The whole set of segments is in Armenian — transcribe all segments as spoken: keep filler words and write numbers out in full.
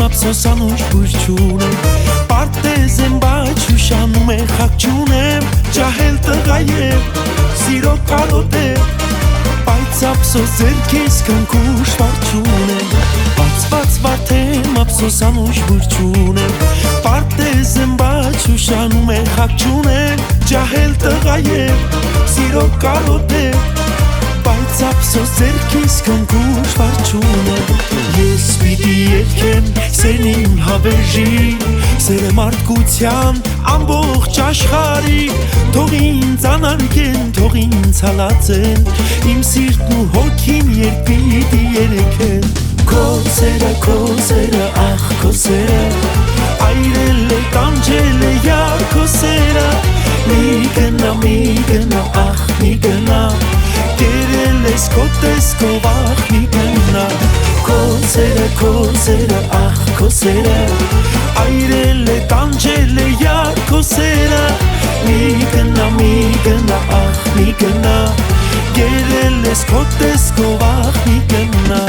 ափսոսանուշ բույր չունեմ, պարտեզ եմ բայց հուշանում է խակ չունեմ, ջահել տղա եմ, սիրո կարոտ եմ, բայց ափսոս ձերքիս կնքուշ վար չունեմ, բացված վարդեմ ափսոսանուշ բույր չունեմ, պարտեզ եմ բայց հուշանում է խակ չունեմ, ջահել տղա եմ, սիրո կարոտ եմ, բայց ափսոս ձերքիս կնքուշ վար չունեմ, ես պիտի երգեմ սերն իմ հավերժի, սերը մարդկության ամբողջ աշխարհի, թող ինձ անարգեն, թող ինձ հալածեն, իմ սիրտն ու հոգին երբ պիտի երգեն, քո սերը, քո սերը, ախ քո սերը, այրել է, տանջել է յար քո սերը, մի գնա, մի գնա, ախ մի գնա, կերել ես քո տեսքով, ախ մի գնա, քո սերը, քո սերը, ախ քո սերը, այրել է, տանջել է յար քո սերը, մի գնա, մի գնա, ախ մի գնա, կերել ես քո տեսքով, ախ մի գնա.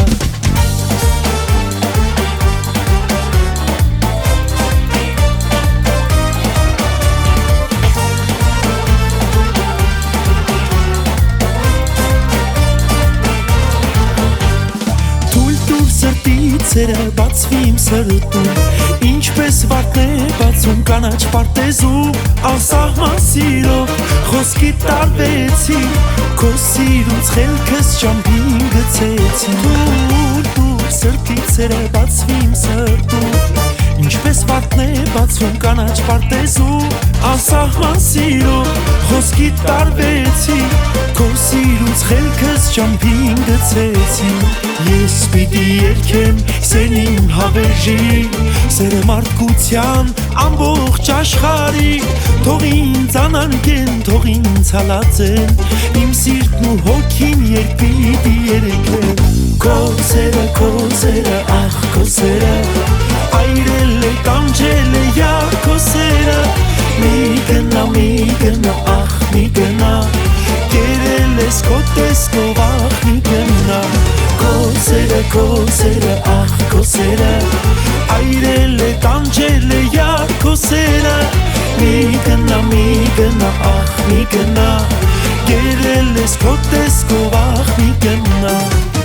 Սերը բացվի իմ սրտում, ինչպես վարդն է բացում կանաչ պարտեզում, անսահման սիրով խոսքի տարվեցի, քո սիրուց խելքս ճամփին գցեցի, դուր դուր սրտից սերը բացվի իմ սրտում, ինչպես վարդն է բացում կանաչ պարտեզում, անսահման սիրով խոսքի տարվեցի, քո սիրուց խելքս ճամփին գցեցի, ես պիտի երգեմ սերն իմ հավերժի, սերը մարդկության ամբողջ աշխարհի, թող ինձ անարգեն, թող ինձ հալածեն, իմ սիրտն ու հոգին երբ պիտի երգեն, քո սերը, քո սերը, ախ քո սերը, այրել է, տանջել է յար քո սերը, մի գնա, մի գնա, ախ մի գնա, կերել ես քո տեսքով, ախ մի գնա, քո սերը, քո սերը, ախ քո սերը, այրել է, տանջել է յար քո սերը, մի գնա, մի գնա, ախ մի գնա, կերել ես քո տեսքով, ախ մի գնա.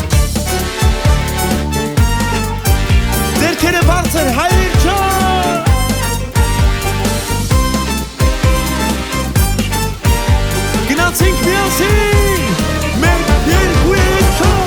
Ձերքերը բարձր, հայր ջան, գնացինք միասին, մեր երկու երգչով.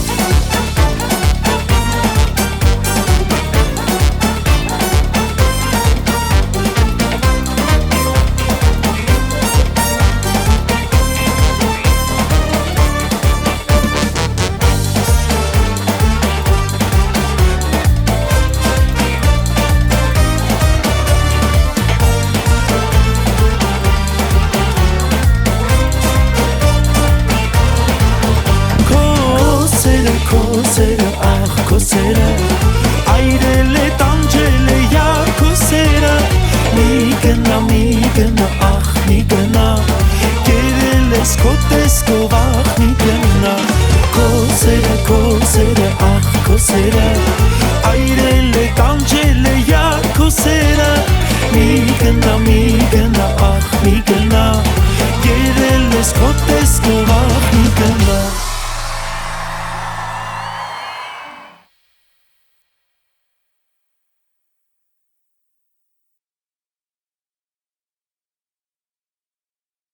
Սերը, ախ քո սերը, այրել է, տանջել է յար քո սերը, մի գնա, մի գնա, ախ մի գնա, կերել ես քո տեսքով, ախ մի գնա, քո սերը, քո սերը, ախ քո սերը, այրել է, տանջել է յար քո սերը, մի գնա, մի գնա, ախ մի գնա, կերել ես քո տեսքով,